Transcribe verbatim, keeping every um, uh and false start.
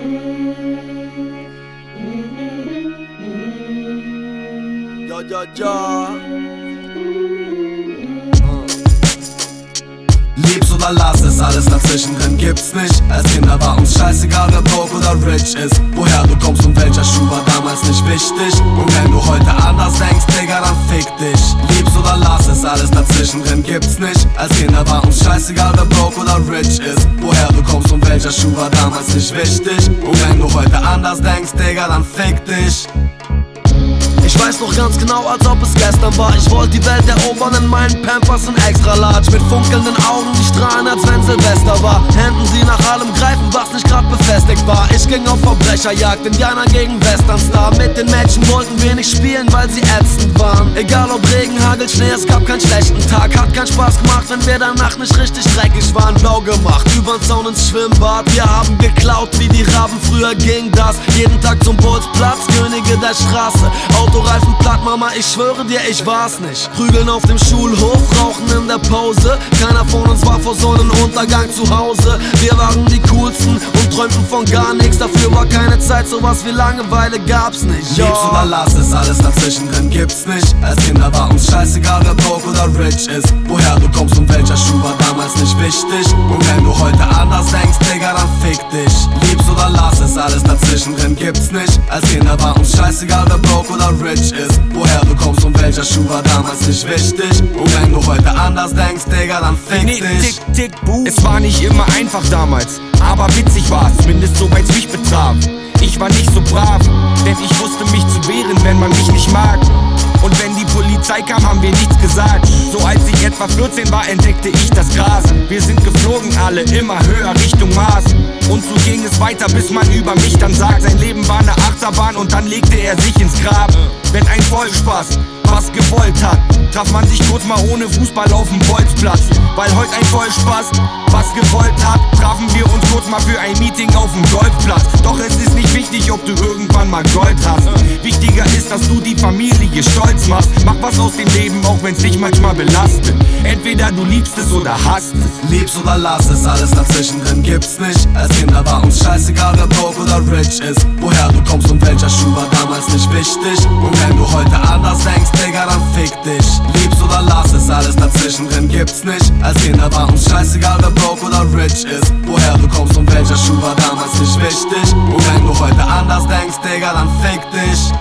Ja, ja, ja. Lieb's oder lass es, alles dazwischen drin gibt's nicht. Als Kinder war uns scheißegal, wer broke oder rich ist. Woher du kommst und welcher Schuh war damals nicht wichtig. Und wenn du heute anders denkst, Digga, dann fick dich. Lieb's oder lass es, alles dazwischen drin gibt's nicht. Als Kinder war uns scheißegal, wer broke oder rich ist. Woher du kommst und welcher Schuh war damals nicht wichtig. Und wenn du heute anders denkst, Digga, dann fick dich. Ich weiß noch ganz genau, als ob es gestern war. Ich wollte die Welt erobern in meinen Pampers in extra large. Mit funkelnden Augen, die strahlen, als wenn Silvester war. Händen, die nach allem greifen, was nicht grad befestigt war. Ich ging auf Verbrecherjagd, Indianer gegen Westernstar. Mit den Mädchen wollten wir nicht spielen, weil sie ätzend waren. Egal ob Regen, Hagel, Schnee, es gab keinen schlechten Tag. Hat keinen Spaß gemacht, wenn wir danach nicht richtig dreckig waren. Blau gemacht, übern Zaun ins Schwimmbad. Wir haben geklaut, wie die Raben, früher ging das. Jeden Tag zum Bolzplatz, Könige der Straße. Autoreifen platt, Mama, ich schwöre dir, ich war's nicht. Prügeln auf dem Schulhof, rauchen in der Pause. Keiner von uns war vor Sonnenuntergang zu Hause. Wir waren die coolsten und träumten von gar nichts. Dafür war keine Zeit, sowas wie Langeweile gab's nicht. Lieb's oder lass es, alles dazwischen drin gibt's nicht. Als Kinder war uns scheißegal, wer broke oder rich ist. Woher du kommst und welcher Schuh war damals nicht wichtig. Und wenn du heute anders denkst, Digga, dann fick dich. Lieb's oder lass es, alles dazwischen drin gibt's nicht. Als Kinder war uns scheißegal, wer broke oder rich ist. Woher du kommst und welcher Schuh war damals nicht wichtig. Und wenn du heute anders denkst, Digga, dann fick nee, dich. Tick, tick, boom. Es war nicht immer einfach damals, aber witzig war's, zumindest soweit's mich betraf. Ich war nicht so brav, denn ich wusste mich zu wehren, wenn man mich nicht mag. Und wenn die Polizei kam, haben wir nichts gesagt. So als ich etwa vierzehn war, entdeckte ich das Gras. Wir sind geflogen, alle immer höher Richtung Mars. Und so ging es weiter, bis man über mich dann sagt, sein Leben war eine Achterbahn und dann legte er sich ins Grab. Wenn ein Vollspaß was gewollt hat, traf man sich kurz mal ohne Fußball auf dem Bolzplatz. Weil heute ein Vollspaß was gewollt hat, trafen wir uns kurz mal für ein Meeting auf dem Golfplatz. Doch es ist nicht wichtig, ob du irgendwann mal Gold hast. Wichtiger ist, dass du die Familie stolz machst. Mach was aus dem Leben, auch wenn's dich manchmal belastet. Entweder du liebst es oder hasst es. Lieb's oder lass es, alles dazwischen drin gibt's nicht. Als Kinder war uns scheißegal, wer broke oder rich ist. Woher du kommst und welcher Schuh war damals nicht wichtig. Und wenn du heute anders denkst, Digga, dann fick dich. Lieb's oder lass es, alles dazwischen drin gibt's nicht. Als Kinder war uns scheißegal, wer broke oder rich ist. Woher du kommst und welcher Schuh war damals nicht wichtig. Und wenn du heute anders denkst, Digga, dann fick dich.